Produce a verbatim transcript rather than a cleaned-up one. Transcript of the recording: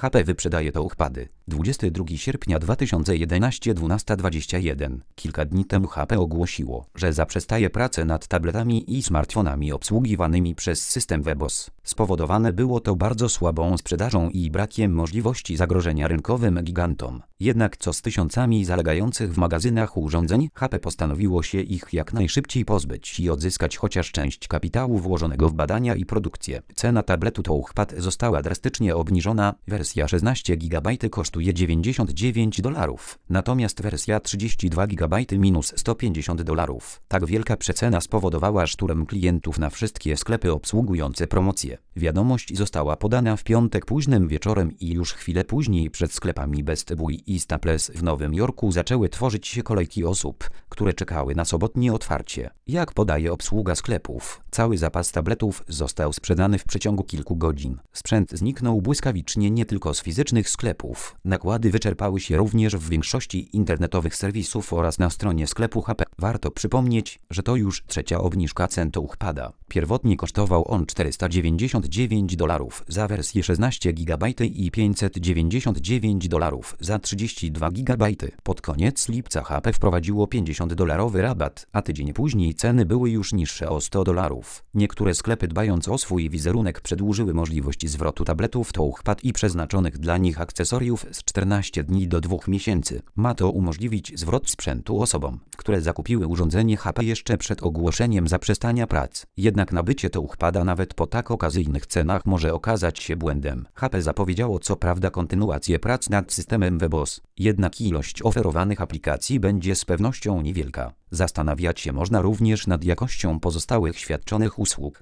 H P wyprzedaje touchpady. dwudziestego drugiego sierpnia dwa tysiące jedenastego, dwunasta dwadzieścia jeden. Kilka dni temu H P ogłosiło, że zaprzestaje pracy nad tabletami i smartfonami obsługiwanymi przez system WebOS. Spowodowane było to bardzo słabą sprzedażą i brakiem możliwości zagrożenia rynkowym gigantom. Jednak co z tysiącami zalegających w magazynach urządzeń, H P postanowiło się ich jak najszybciej pozbyć i odzyskać chociaż część kapitału włożonego w badania i produkcję. Cena tabletu touchpad została drastycznie obniżona. Wersja szesnaście gigabajtów kosztuje dziewięćdziesiąt dziewięć dolarów, natomiast wersja trzydzieści dwa gigabajty minus sto pięćdziesiąt dolarów. Tak wielka przecena spowodowała szturm klientów na wszystkie sklepy obsługujące promocje. Wiadomość została podana w piątek późnym wieczorem i już chwilę później przed sklepami Best Buy i Staples w Nowym Jorku zaczęły tworzyć się kolejki osób, które czekały na sobotnie otwarcie. Jak podaje obsługa sklepów, cały zapas tabletów został sprzedany w przeciągu kilku godzin. Sprzęt zniknął błyskawicznie nie tylko z fizycznych sklepów. Nakłady wyczerpały się również w większości internetowych serwisów oraz na stronie sklepu H P. Warto przypomnieć, że to już trzecia obniżka cen touchpada. Pierwotnie kosztował on czterysta dziewięćdziesiąt dziewięć dolarów za wersję szesnaście gigabajtów i pięćset dziewięćdziesiąt dziewięć dolarów za trzydzieści dwa gigabajty. Pod koniec lipca H P wprowadziło pięćdziesiąt dolarowy rabat, a tydzień później ceny były już niższe o sto dolarów. Niektóre sklepy, dbając o swój wizerunek, przedłużyły możliwość zwrotu tabletów touchpad i przeznaczonych dla nich akcesoriów z czternastu dni do dwóch miesięcy. Ma to umożliwić zwrot sprzętu osobom, które zakupiły urządzenie H P jeszcze przed ogłoszeniem zaprzestania prac. Jednak nabycie touchpada nawet po tak okazyjnych cenach może okazać się błędem. H P zapowiedziało co prawda kontynuację prac nad systemem WebOS, jednak ilość oferowanych aplikacji będzie z pewnością niewielka. Zastanawiać się można również nad jakością pozostałych świadczonych usług.